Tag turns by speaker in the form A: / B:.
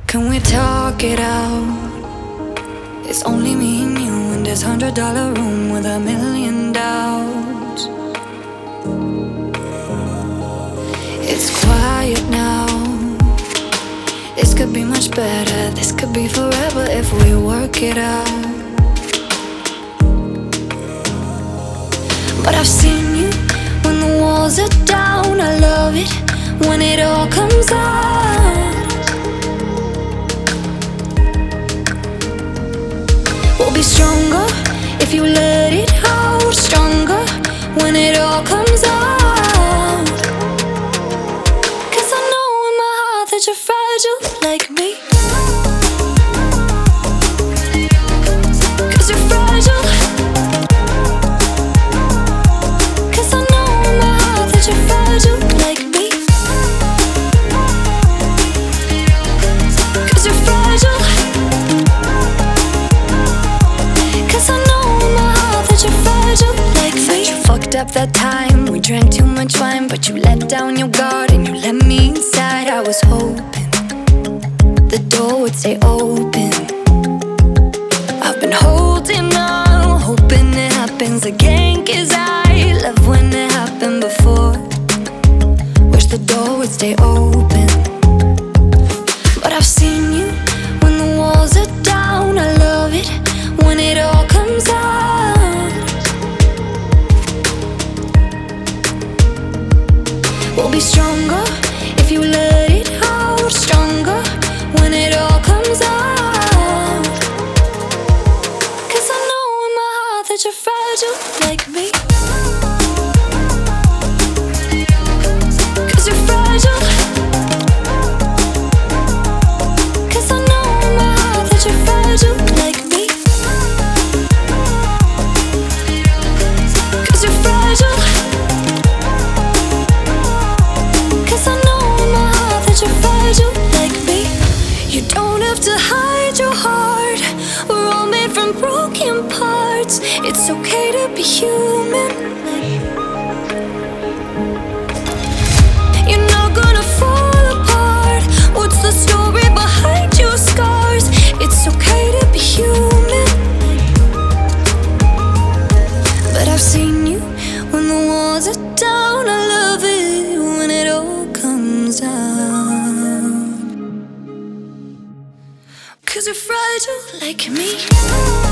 A: Can we talk it out? It's only me and you in this $100 room with a million doubts. It's quiet now. This could be much better. This could be forever if we work it out. But I've seen you when the walls are down. I love it when it all comes out. We'll be stronger if you let it out. Stronger when it all comes out. 'Cause I know in my heart that you're fragile like me. 'Cause you're fragile. 'Cause I know in my heart that you're fragile like me. 'Cause you're fragile. 'Cause I know in my heart that you're fragile like me. Said you fucked up that time. We drank too much wine, but you let down your guard and you let me inside. I was hoping the door would stay open. I've been holding on, hoping it happens again. 'Cause I love when it happened before. Wish the door would stay open. But I've seen you when the walls are down. I love it when it all comes out. We'll be stronger if you let it out. Stronger when it all comes out. 'Cause I know in my heart that you're fragile like me. 'Cause you're fragile. 'Cause I know in my heart that you're fragile like me. 'Cause you're fragile. 'Cause I know in my heart that you're fragile like me. You don't have to hide your heart. We're all made from broken parts. It's okay to be human. You're not gonna fall apart. What's the story behind your scars? It's okay to be human. But I've seen you when the walls are down. I love it when it all comes out. 'Cause you're fragile like me.